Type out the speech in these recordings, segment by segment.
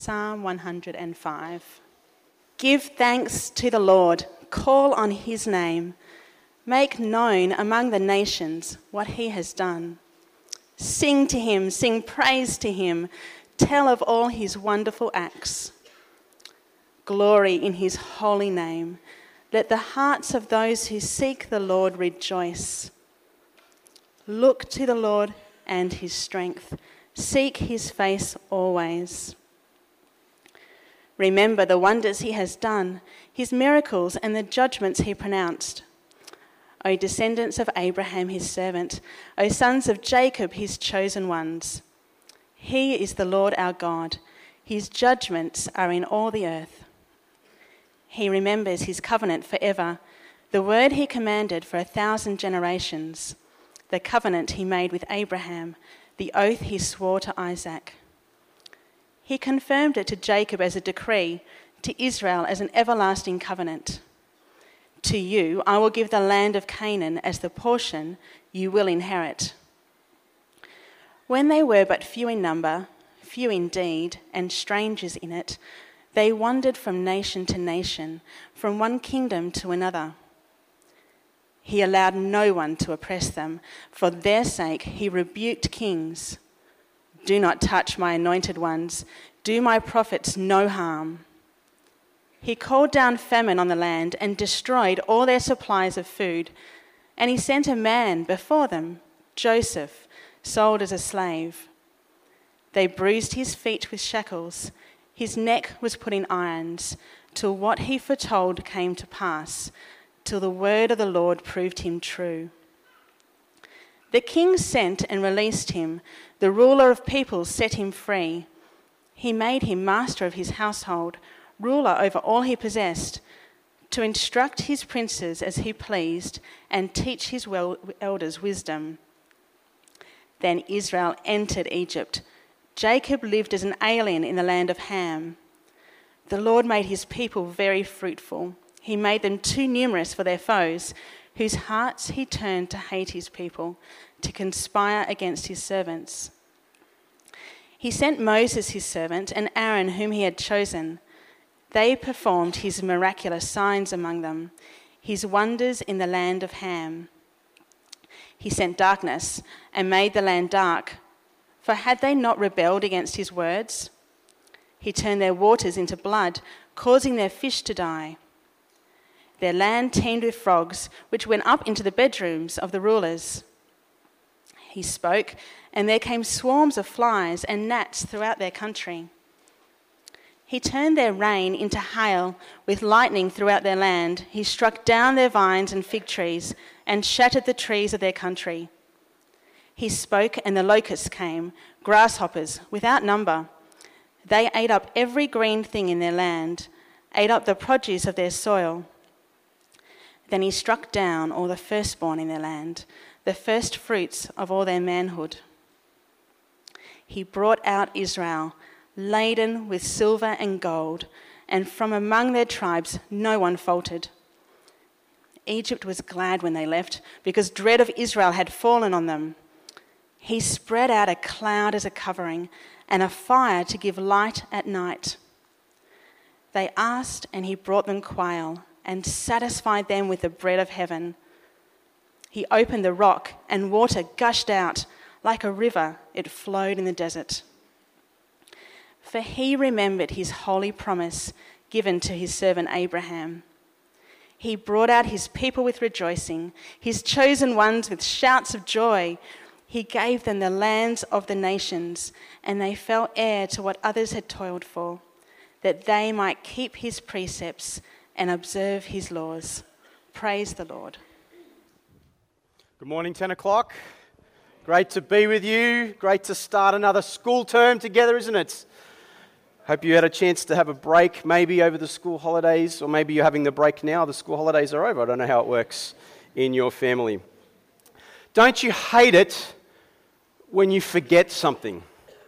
Psalm 105. Give thanks to the Lord, call on his name, make known among the nations what he has done. Sing to him, sing praise to him, tell of all his wonderful acts. Glory in his holy name. Let the hearts of those who seek the Lord rejoice. Look to the Lord and his strength. Seek his face always. Remember the wonders he has done, his miracles and the judgments he pronounced. O descendants of Abraham, his servant, O sons of Jacob, his chosen ones. He is the Lord our God. His judgments are in all the earth. He remembers his covenant forever, the word he commanded for 1,000 generations, the covenant he made with Abraham, the oath he swore to Isaac. He confirmed it to Jacob as a decree, to Israel as an everlasting covenant. To you I will give the land of Canaan as the portion you will inherit. When they were but few in number, few indeed, and strangers in it, they wandered from nation to nation, from one kingdom to another. He allowed no one to oppress them. For their sake he rebuked kings. Do not touch my anointed ones. Do my prophets no harm. He called down famine on the land and destroyed all their supplies of food. And he sent a man before them, Joseph, sold as a slave. They bruised his feet with shackles. His neck was put in irons, till what he foretold came to pass, till the word of the Lord proved him true. The king sent and released him. The ruler of peoples set him free. He made him master of his household, ruler over all he possessed, to instruct his princes as he pleased and teach his elders wisdom. Then Israel entered Egypt. Jacob lived as an alien in the land of Ham. The Lord made his people very fruitful. He made them too numerous for their foes, whose hearts he turned to hate his people, to conspire against his servants. He sent Moses his servant and Aaron whom he had chosen. They performed his miraculous signs among them, his wonders in the land of Ham. He sent darkness and made the land dark, for had they not rebelled against his words? He turned their waters into blood, causing their fish to die. Their land teemed with frogs, which went up into the bedrooms of the rulers. He spoke, and there came swarms of flies and gnats throughout their country. He turned their rain into hail with lightning throughout their land. He struck down their vines and fig trees and shattered the trees of their country. He spoke, and the locusts came, grasshoppers without number. They ate up every green thing in their land, ate up the produce of their soil. Then he struck down all the firstborn in their land, the first fruits of all their manhood. He brought out Israel, laden with silver and gold, and from among their tribes no one faltered. Egypt was glad when they left, because dread of Israel had fallen on them. He spread out a cloud as a covering, and a fire to give light at night. They asked, and he brought them quail, and satisfied them with the bread of heaven. He opened the rock, and water gushed out. Like a river, it flowed in the desert. For he remembered his holy promise given to his servant Abraham. He brought out his people with rejoicing, his chosen ones with shouts of joy. He gave them the lands of the nations, and they fell heir to what others had toiled for, that they might keep his precepts and observe his laws. Praise the Lord. Good morning, 10 o'clock. Great to be with you. Great to start another school term together, isn't it? Hope you had a chance to have a break maybe over the school holidays, or maybe you're having the break now. The school holidays are over. I don't know how it works in your family. Don't you hate it when you forget something?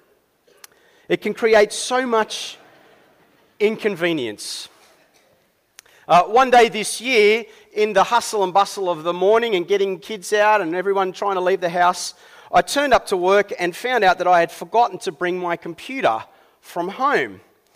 It can create so much inconvenience. One day this year, in the hustle and bustle of the morning and getting kids out and everyone trying to leave the house, I turned up to work and found out that I had forgotten to bring my computer from home.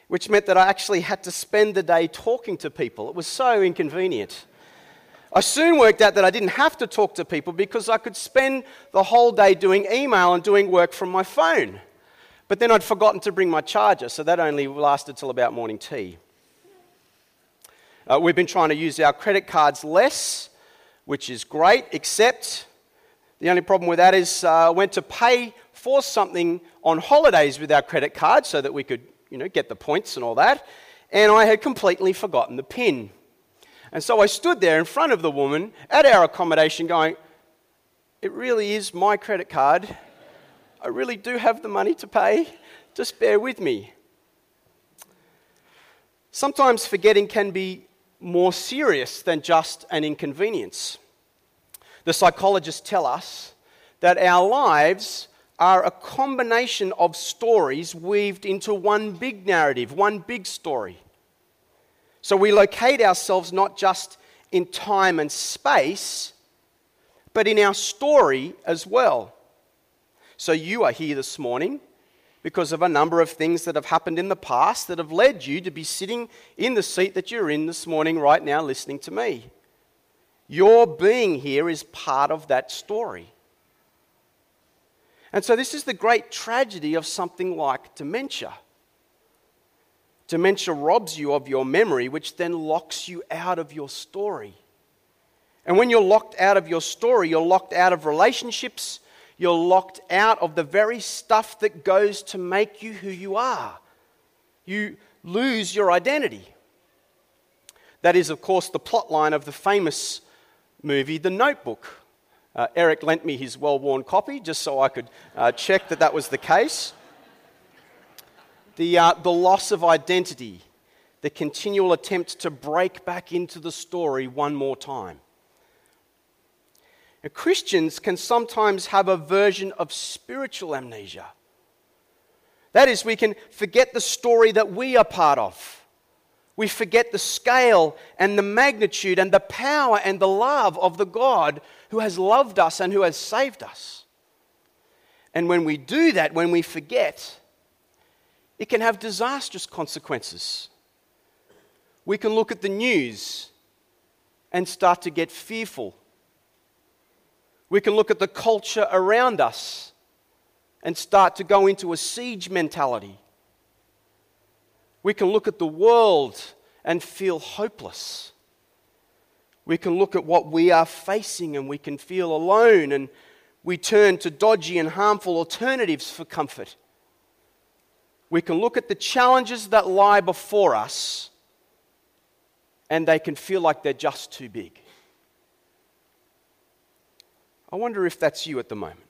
which meant that I actually had to spend the day talking to people. It was so inconvenient. I soon worked out that I didn't have to talk to people because I could spend the whole day doing email and doing work from my phone. But then I'd forgotten to bring my charger, so that only lasted till about morning tea. We've been trying to use our credit cards less, which is great, except the only problem with that is I went to pay for something on holidays with our credit card so that we could, get the points and all that, and I had completely forgotten the PIN. And so I stood there in front of the woman at our accommodation going, it really is my credit card. I really do have the money to pay. Just bear with me. Sometimes forgetting can be more serious than just an inconvenience. The psychologists tell us that our lives are a combination of stories weaved into one big narrative, one big story. So we locate ourselves not just in time and space, but in our story as well. So you are here this morning because of a number of things that have happened in the past that have led you to be sitting in the seat that you're in this morning right now listening to me. Your being here is part of that story. And so this is the great tragedy of something like dementia. Dementia robs you of your memory, which then locks you out of your story. And when you're locked out of your story, you're locked out of relationships, you're locked out of the very stuff that goes to make you who you are. You lose your identity. That is, of course, the plot line of the famous movie, The Notebook. Eric lent me his well-worn copy just so I could check that was the case. The loss of identity, the continual attempt to break back into the story one more time. Now, Christians can sometimes have a version of spiritual amnesia. That is, we can forget the story that we are part of. We forget the scale and the magnitude and the power and the love of the God who has loved us and who has saved us. And when we do that, when we forget, it can have disastrous consequences. We can look at the news and start to get fearful. We can look at the culture around us and start to go into a siege mentality. We can look at the world and feel hopeless. We can look at what we are facing and we can feel alone, and we turn to dodgy and harmful alternatives for comfort. We can look at the challenges that lie before us and they can feel like they're just too big. I wonder if that's you at the moment.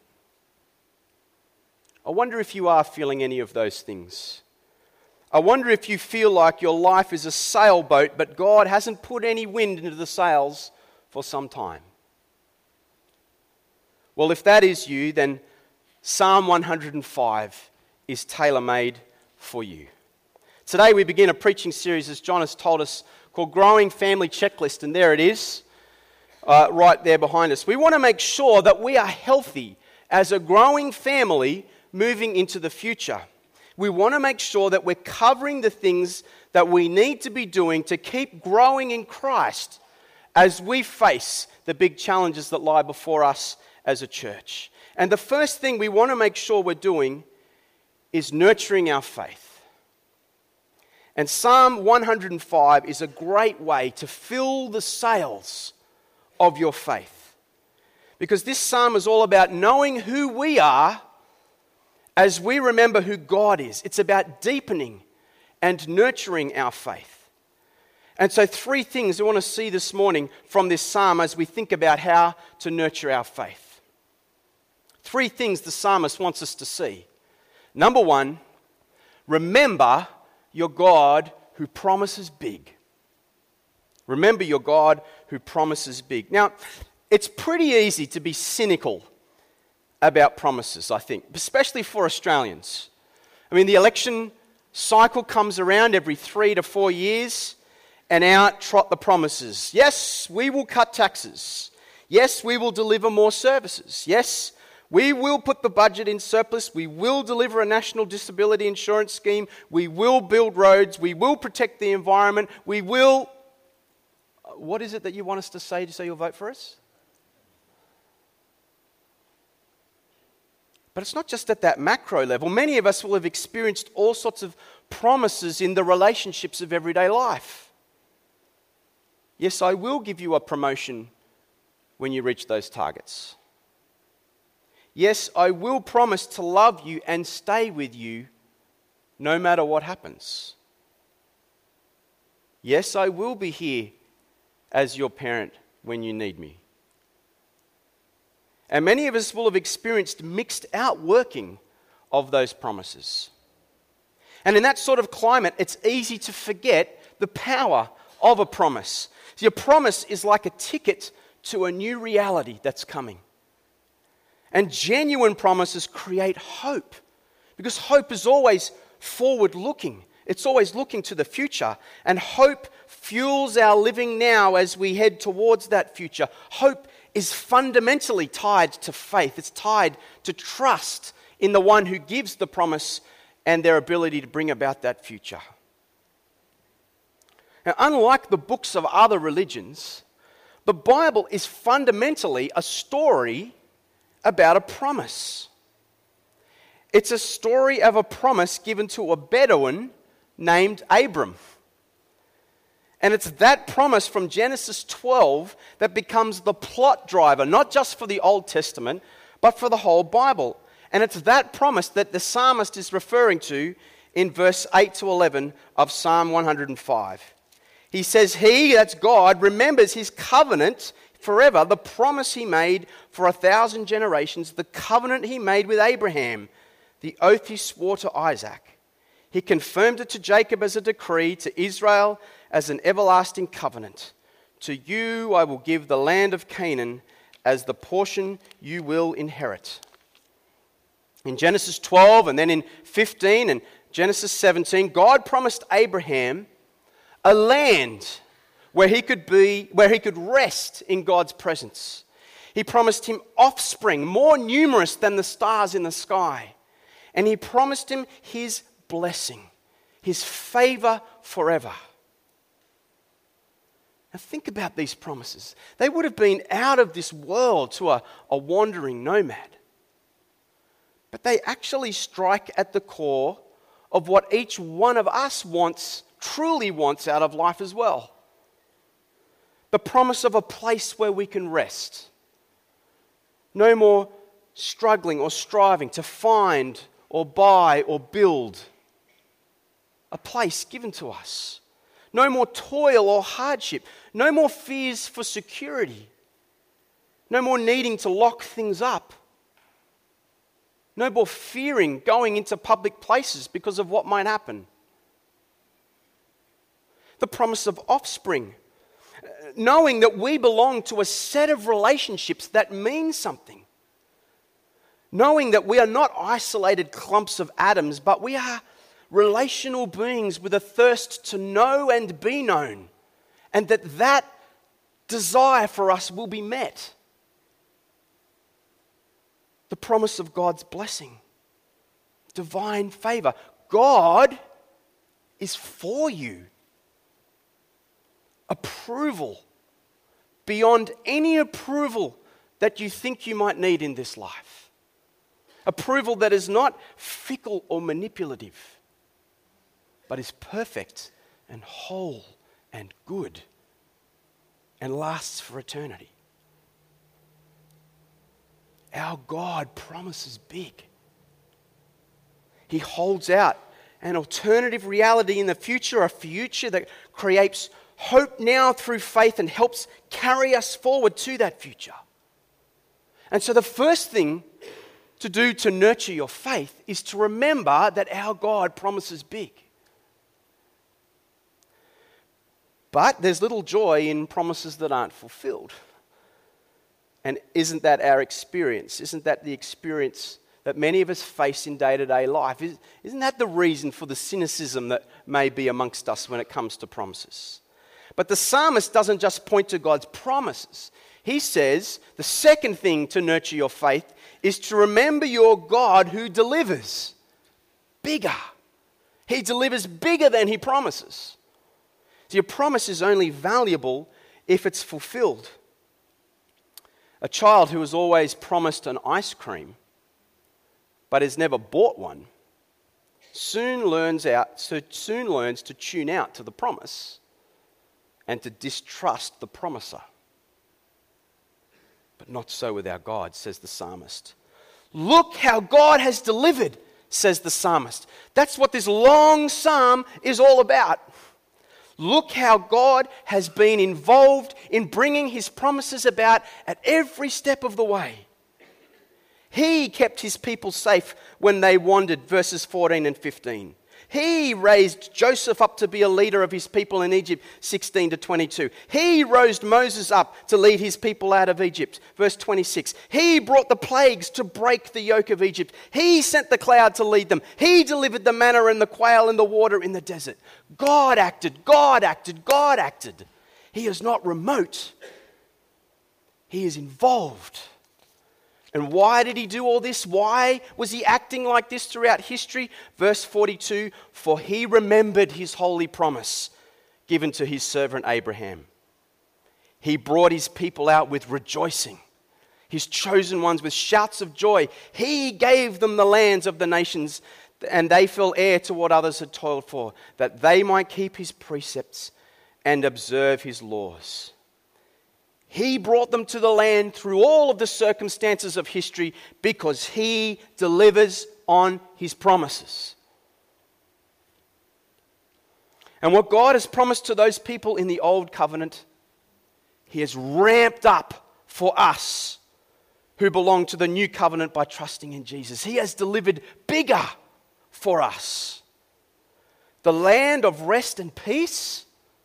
I wonder if you are feeling any of those things. I wonder if you feel like your life is a sailboat, but God hasn't put any wind into the sails for some time. Well, if that is you, then Psalm 105 is tailor-made for you. Today we begin a preaching series, as John has told us, called Growing Family Checklist, and there it is, right there behind us. We want to make sure that we are healthy as a growing family moving into the future. We want to make sure that we're covering the things that we need to be doing to keep growing in Christ as we face the big challenges that lie before us as a church. And the first thing we want to make sure we're doing is nurturing our faith. And Psalm 105 is a great way to fill the sails of your faith. Because this psalm is all about knowing who we are as we remember who God is. It's about deepening and nurturing our faith. And so 3 things we want to see this morning from this psalm as we think about how to nurture our faith. 3 things the psalmist wants us to see. Number 1, remember your God who promises big. Remember your God who promises big. Now, it's pretty easy to be cynical about promises, I think, especially for Australians. I mean, the election cycle comes around every 3 to 4 years, and out trot the promises. Yes, we will cut taxes. Yes, we will deliver more services. Yes, We will put the budget in surplus. We will deliver a national disability insurance scheme. We will build roads. We will protect the environment. We will... What is it that you want us to say to say you'll vote for us? But it's not just at that macro level. Many of us will have experienced all sorts of promises in the relationships of everyday life. Yes, I will give you a promotion when you reach those targets. Yes, I will promise to love you and stay with you no matter what happens. Yes, I will be here as your parent when you need me. And many of us will have experienced mixed outworking of those promises. And in that sort of climate, it's easy to forget the power of a promise. See, a promise is like a ticket to a new reality that's coming. And genuine promises create hope, because hope is always forward-looking. It's always looking to the future. And hope fuels our living now as we head towards that future. Hope is fundamentally tied to faith. It's tied to trust in the one who gives the promise and their ability to bring about that future. Now, unlike the books of other religions, the Bible is fundamentally a story about a promise. It's a story of a promise given to a Bedouin named Abram. And it's that promise from Genesis 12 that becomes the plot driver, not just for the Old Testament, but for the whole Bible. And it's that promise that the psalmist is referring to in verse 8 to 11 of Psalm 105. He says, He, that's God, remembers His covenant forever, the promise He made for 1,000 generations, the covenant He made with Abraham, the oath He swore to Isaac. He confirmed it to Jacob as a decree, to Israel as an everlasting covenant. To you I will give the land of Canaan as the portion you will inherit. In Genesis 12 and then in 15 and Genesis 17, God promised Abraham a land where he could rest in God's presence. He promised him offspring more numerous than the stars in the sky. And he promised him his blessing, his favor forever. Now think about these promises. They would have been out of this world to a wandering nomad. But they actually strike at the core of what each one of us truly wants out of life as well. The promise of a place where we can rest. No more struggling or striving to find or buy or build. A place given to us. No more toil or hardship. No more fears for security. No more needing to lock things up. No more fearing going into public places because of what might happen. The promise of offspring. Knowing that we belong to a set of relationships that mean something. Knowing that we are not isolated clumps of atoms, but we are relational beings with a thirst to know and be known. And that desire for us will be met. The promise of God's blessing. Divine favor. God is for you. Approval beyond any approval that you think you might need in this life. Approval that is not fickle or manipulative, but is perfect and whole and good and lasts for eternity. Our God promises big. He holds out an alternative reality in the future, a future that creates hope now through faith and helps carry us forward to that future. And so the first thing to do to nurture your faith is to remember that our God promises big. But there's little joy in promises that aren't fulfilled. And isn't that our experience? Isn't that the experience that many of us face in day-to-day life? Isn't that the reason for the cynicism that may be amongst us when it comes to promises? But the psalmist doesn't just point to God's promises. he says the second thing to nurture your faith is to remember your God who delivers bigger. He delivers bigger than he promises. See, a promise is only valuable if it's fulfilled. A child who is always promised an ice cream but has never bought one soon learns to tune out to the promise and to distrust the promiser. But not so with our God, says the psalmist. Look how God has delivered, says the psalmist. That's what this long psalm is all about. Look how God has been involved in bringing his promises about at every step of the way. He kept his people safe when they wandered, verses 14 and 15. He raised Joseph up to be a leader of his people in Egypt, 16 to 22. He rose Moses up to lead his people out of Egypt, verse 26. He brought the plagues to break the yoke of Egypt. He sent the cloud to lead them. He delivered the manna and the quail and the water in the desert. God acted, God acted, God acted. He is not remote. He is involved. And why did he do all this? Why was he acting like this throughout history? Verse 42, for he remembered his holy promise given to his servant Abraham. He brought his people out with rejoicing, his chosen ones with shouts of joy. He gave them the lands of the nations, and they fell heir to what others had toiled for, that they might keep his precepts and observe his laws. He brought them to the land through all of the circumstances of history because he delivers on his promises. And what God has promised to those people in the old covenant, he has ramped up for us who belong to the new covenant by trusting in Jesus. He has delivered bigger for us. The land of rest and peace,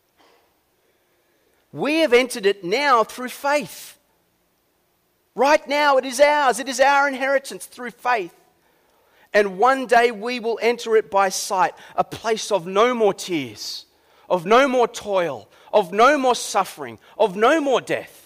we have entered it now through faith. Right now it is ours. It is our inheritance through faith. And one day we will enter it by sight, a place of no more tears, of no more toil, of no more suffering, of no more death.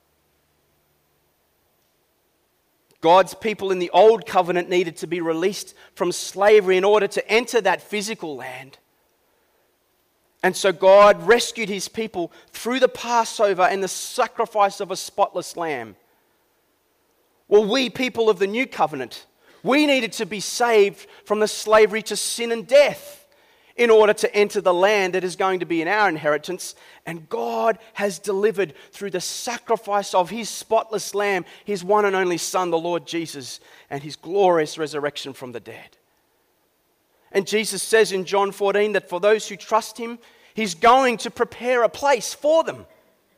God's people in the old covenant needed to be released from slavery in order to enter that physical land. And so God rescued his people through the Passover and the sacrifice of a spotless lamb. Well, we people of the new covenant, we needed to be saved from the slavery to sin and death in order to enter the land that is going to be in our inheritance. And God has delivered through the sacrifice of his spotless lamb, his one and only Son, the Lord Jesus, and his glorious resurrection from the dead. And Jesus says in John 14 that for those who trust him, he's going to prepare a place for them.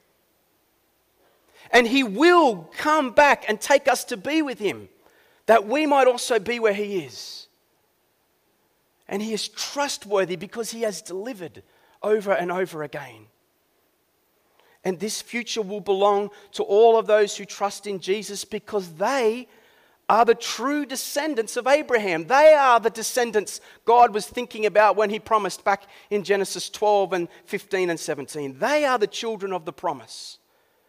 And he will come back and take us to be with him, that we might also be where he is. And he is trustworthy because he has delivered over and over again. And this future will belong to all of those who trust in Jesus because they are the true descendants of Abraham. They are the descendants God was thinking about when he promised back in Genesis 12 and 15 and 17. They are the children of the promise.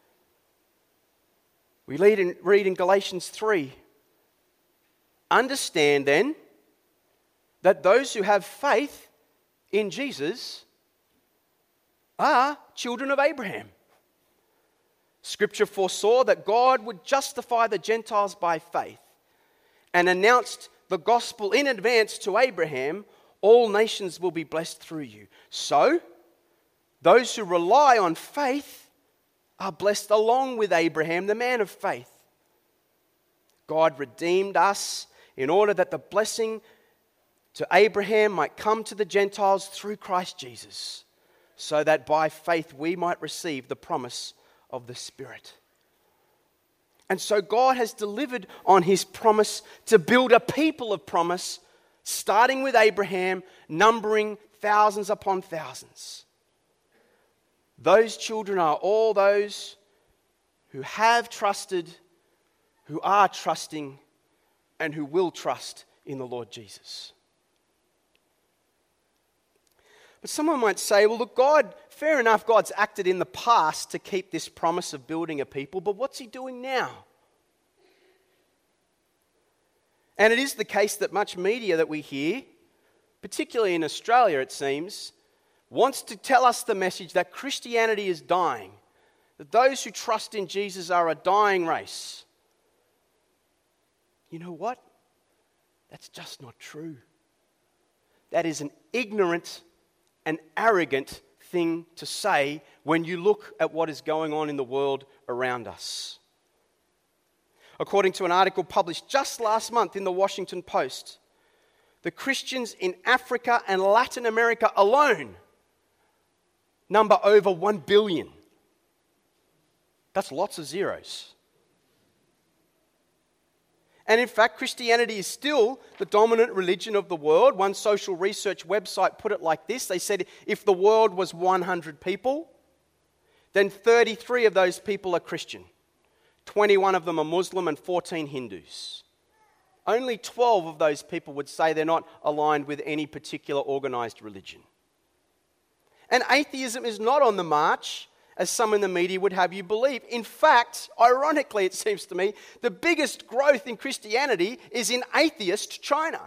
We read in Galatians 3, understand then that those who have faith in Jesus are children of Abraham. Scripture foresaw that God would justify the Gentiles by faith and announced the gospel in advance to Abraham, all nations will be blessed through you. So, those who rely on faith are blessed along with Abraham, the man of faith. God redeemed us in order that the blessing to Abraham might come to the Gentiles through Christ Jesus, so that by faith we might receive the promise of the Spirit. And so God has delivered on his promise to build a people of promise, starting with Abraham, numbering thousands upon thousands. Those children are all those who have trusted, who are trusting, and who will trust in the Lord Jesus. But someone might say, well, look, God, fair enough, God's acted in the past to keep this promise of building a people, but what's he doing now? And it is the case that much media that we hear, particularly in Australia it seems, wants to tell us the message that Christianity is dying, that those who trust in Jesus are a dying race. You know what? That's just not true. That is an ignorant and arrogant thing to say when you look at what is going on in the world around us. According to an article published just last month in the Washington Post, the Christians in Africa and Latin America alone number over 1 billion. That's lots of zeros. And in fact, Christianity is still the dominant religion of the world. One social research website put it like this. They said if the world was 100 people, then 33 of those people are Christian. 21 of them are Muslim and 14 Hindus. Only 12 of those people would say they're not aligned with any particular organized religion. And atheism is not on the march, as some in the media would have you believe. In fact, ironically, it seems to me, the biggest growth in Christianity is in atheist China.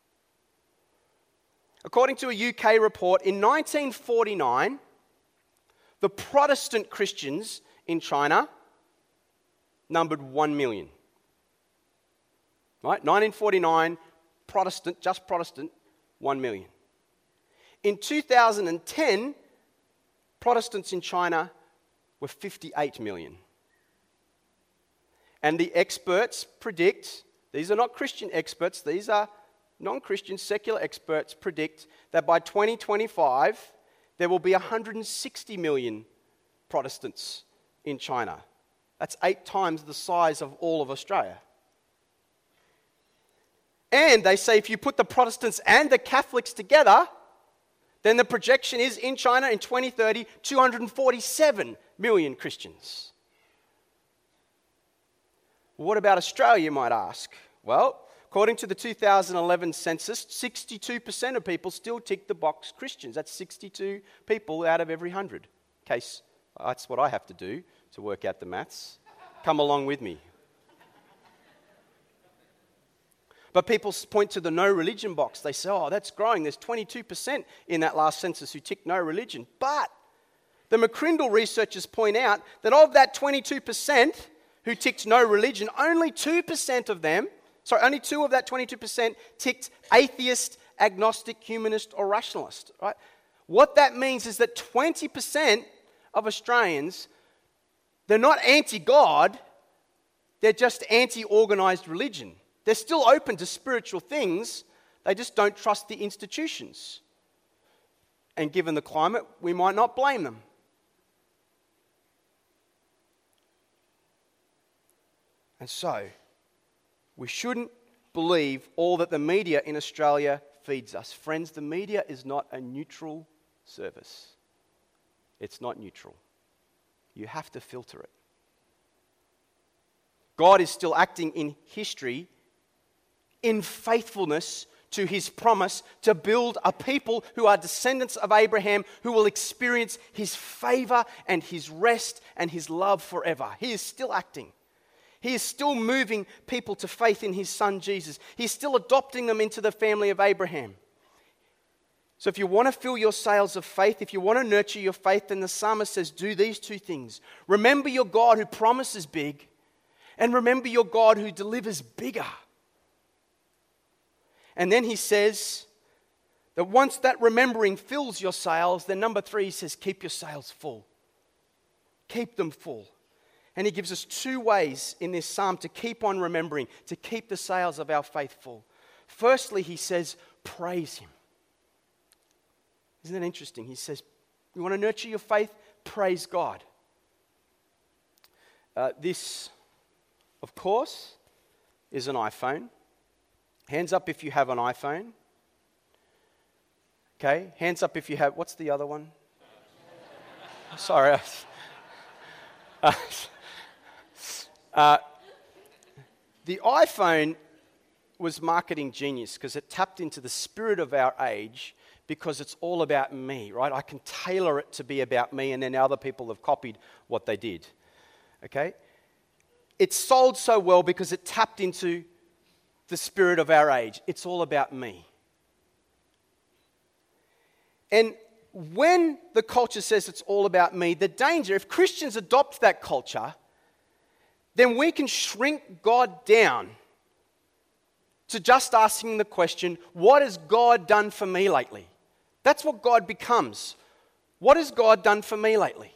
According to a UK report, in 1949, the Protestant Christians in China numbered 1 million. Right? 1949, Protestant, just Protestant, 1 million. In 2010, Protestants in China were 58 million. And the experts predict, these are not Christian experts, these are non-Christian secular experts predict that by 2025, there will be 160 million Protestants in China. That's 8 times the size of all of Australia. And they say if you put the Protestants and the Catholics together, then the projection is in China in 2030, 247 million Christians. What about Australia, you might ask? Well, according to the 2011 census, 62% of people still tick the box Christians. That's 62 people out of every 100. In case that's what I have to do to work out the maths. Come along with me. But people point to the no religion box. They say, oh, that's growing. There's 22% in that last census who tick no religion. But the McCrindle researchers point out that of that 22% who ticked no religion, only 2% of them, only 2 of that 22% ticked atheist, agnostic, humanist, or rationalist. Right? What that means is that 20% of Australians, they're not anti-God, they're just anti-organised religion. They're still open to spiritual things, they just don't trust the institutions. And given the climate, we might not blame them. And so, we shouldn't believe all that the media in Australia feeds us. Friends, the media is not a neutral service. It's not neutral. You have to filter it. God is still acting in history in faithfulness to his promise to build a people who are descendants of Abraham, who will experience his favor and his rest and his love forever. He is still acting. He is still moving people to faith in his son Jesus. He's still adopting them into the family of Abraham. So if you want to fill your sails of faith, if you want to nurture your faith, then the psalmist says, do these 2 things. Remember your God who promises big, and remember your God who delivers bigger. And then he says that once that remembering fills your sails, then number 3, he says, keep your sails full. Keep them full. And he gives us 2 ways in this psalm to keep on remembering, to keep the sails of our faith full. Firstly, he says, praise him. Isn't that interesting? He says, you want to nurture your faith? Praise God. This, of course, is an iPhone. Hands up if you have an iPhone. Okay, hands up if you have, what's the other one? Sorry. The iPhone was marketing genius because it tapped into the spirit of our age, because it's all about me, right? I can tailor it to be about me, and then other people have copied what they did, okay? It sold so well because it tapped into the spirit of our age. It's all about me. And when the culture says it's all about me, the danger, if Christians adopt that culture, then we can shrink God down to just asking the question, what has God done for me lately? That's what God becomes. What has God done for me lately?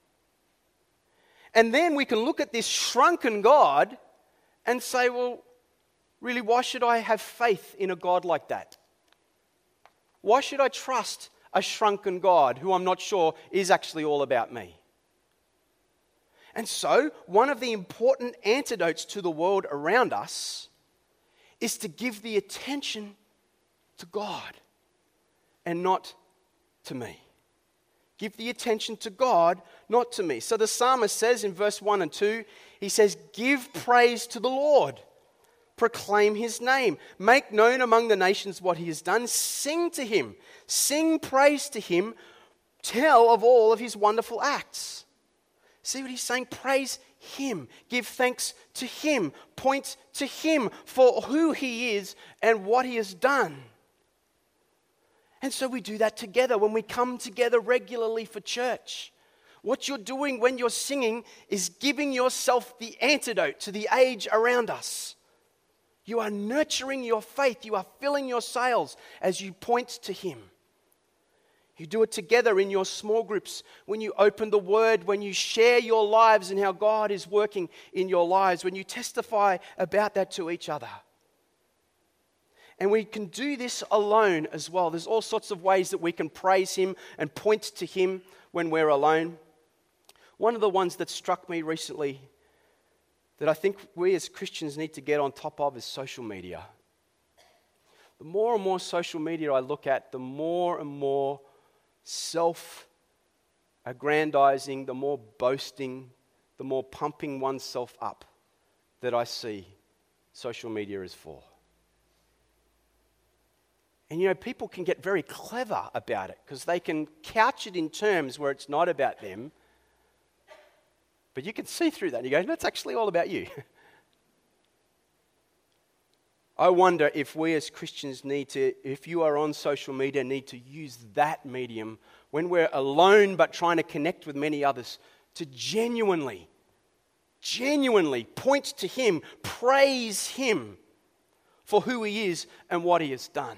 And then we can look at this shrunken God and say, well, really, why should I have faith in a God like that? Why should I trust a shrunken God who I'm not sure is actually all about me? And so, one of the important antidotes to the world around us is to give the attention to God and not to me. Give the attention to God, not to me. So the psalmist says in verse 1 and 2, he says, give praise to the Lord. Proclaim his name. Make known among the nations what he has done. Sing to him. Sing praise to him. Tell of all of his wonderful acts. See what he's saying? Praise him. Give thanks to him. Point to him for who he is and what he has done. And so we do that together when we come together regularly for church. What you're doing when you're singing is giving yourself the antidote to the age around us. You are nurturing your faith. You are filling your sails as you point to him. You do it together in your small groups, when you open the word, when you share your lives and how God is working in your lives, when you testify about that to each other. And we can do this alone as well. There's all sorts of ways that we can praise him and point to him when we're alone. One of the ones that struck me recently that I think we as Christians need to get on top of is social media. The more and more social media I look at, the more and more self-aggrandizing, the more boasting, the more pumping oneself up that I see social media is for. And you know, people can get very clever about it because they can couch it in terms where it's not about them. But you can see through that and you go, no, it's actually all about you. I wonder if we as Christians if you are on social media, need to use that medium when we're alone but trying to connect with many others to genuinely point to him, praise him for who he is and what he has done.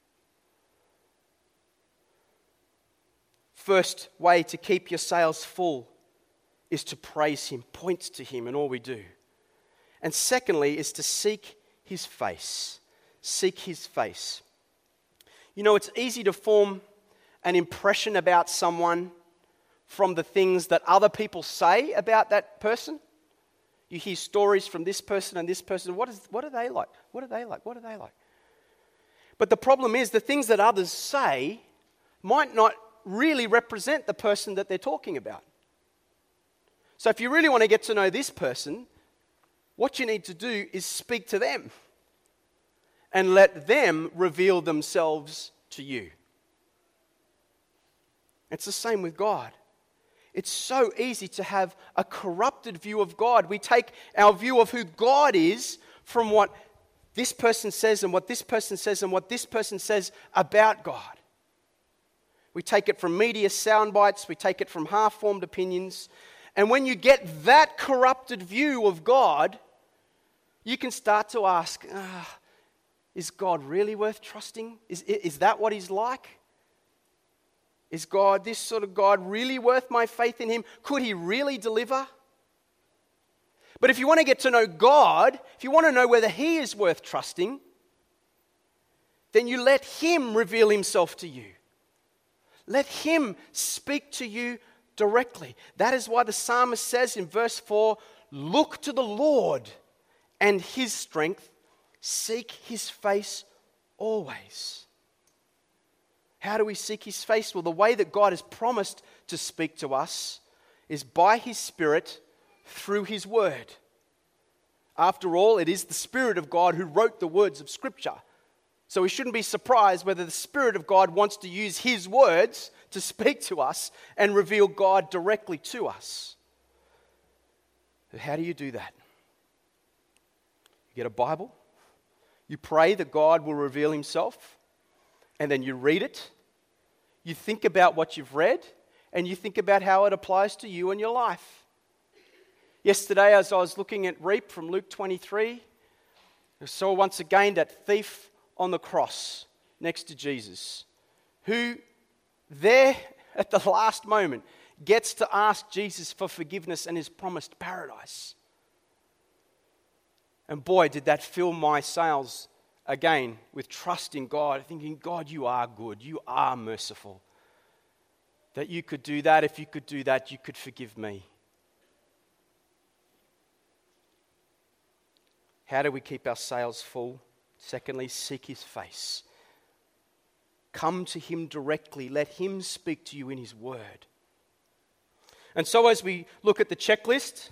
First way to keep your sails full is to praise him, point to him in all we do. And secondly is to seek his face. Seek his face. You know, it's easy to form an impression about someone from the things that other people say about that person. You hear stories from this person and this person. What are they like? What are they like? What are they like? But the problem is the things that others say might not really represent the person that they're talking about. So if you really want to get to know this person, what you need to do is speak to them and let them reveal themselves to you. It's the same with God. It's so easy to have a corrupted view of God. We take our view of who God is from what this person says and what this person says and what this person says about God. We take it from media sound bites. We take it from half-formed opinions. And when you get that corrupted view of God, you can start to ask, is God really worth trusting? Is that what he's like? Is God, this sort of God, really worth my faith in him? Could he really deliver? But if you want to get to know God, if you want to know whether he is worth trusting, then you let him reveal himself to you. Let him speak to you directly. That is why the psalmist says in verse 4, look to the Lord and his strength, seek his face always. How do we seek his face? Well, the way that God has promised to speak to us is by his Spirit through his word. After all, it is the Spirit of God who wrote the words of Scripture. So we shouldn't be surprised whether the Spirit of God wants to use His words to speak to us and reveal God directly to us. But how do you do that? You get a Bible, you pray that God will reveal Himself, and then you read it. You think about what you've read, and you think about how it applies to you and your life. Yesterday, as I was looking at Reap from Luke 23, I saw once again that thief on the cross next to Jesus, who there at the last moment gets to ask Jesus for forgiveness and is promised paradise. And boy, did that fill my sails again with trust in God, thinking, God, you are good, you are merciful. That you could do that. If you could do that, you could forgive me. How do we keep our sails full? Secondly, seek His face. Come to Him directly. Let Him speak to you in His word. And so as we look at the checklist,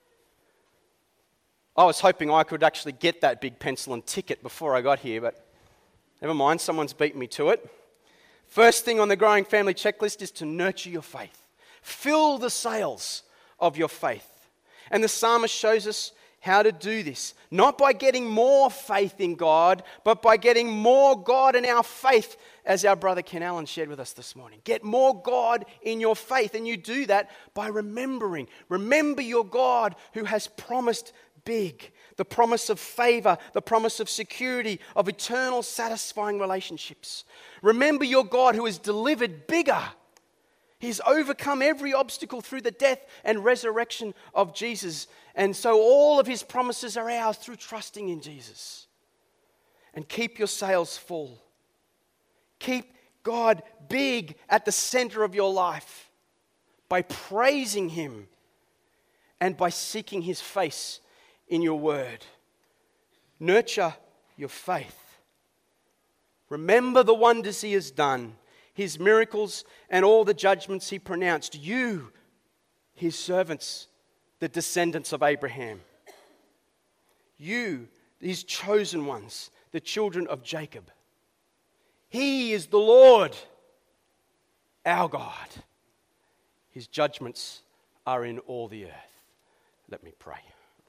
I was hoping I could actually get that big pencil and tick it before I got here, but never mind, someone's beaten me to it. First thing on the Growing Family checklist is to nurture your faith. Fill the sails of your faith. And the psalmist shows us how to do this. Not by getting more faith in God, but by getting more God in our faith, as our brother Ken Allen shared with us this morning. Get more God in your faith, and you do that by remembering. Remember your God who has promised big. The promise of favor, the promise of security, of eternal satisfying relationships. Remember your God who has delivered bigger. He's overcome every obstacle through the death and resurrection of Jesus. And so all of His promises are ours through trusting in Jesus. And keep your sails full. Keep God big at the center of your life by praising Him and by seeking His face in your word. Nurture your faith. Remember the wonders He has done, His miracles and all the judgments He pronounced. You, His servants, the descendants of Abraham. You, His chosen ones, the children of Jacob. He is the Lord, our God. His judgments are in all the earth. Let me pray.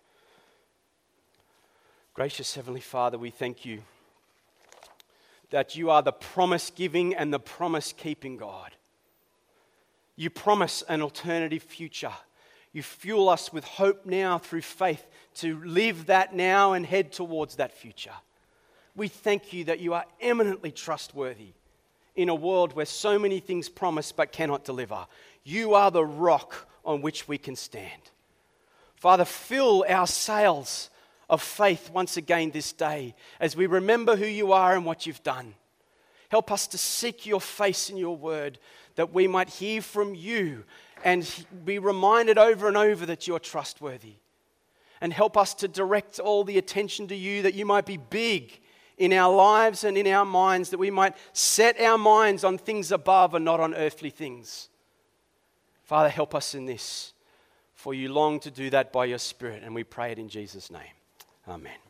Gracious Heavenly Father, we thank You that You are the promise-giving and the promise-keeping God. You promise an alternative future. You fuel us with hope now through faith to live that now and head towards that future. We thank You that You are eminently trustworthy in a world where so many things promise but cannot deliver. You are the rock on which we can stand. Father, fill our sails of faith once again this day as we remember who You are and what You've done. Help us to seek Your face in Your word that we might hear from You and be reminded over and over that You're trustworthy. And help us to direct all the attention to You, that You might be big in our lives and in our minds, that we might set our minds on things above and not on earthly things. Father, help us in this, for You long to do that by Your Spirit, and we pray it in Jesus' name. Amen.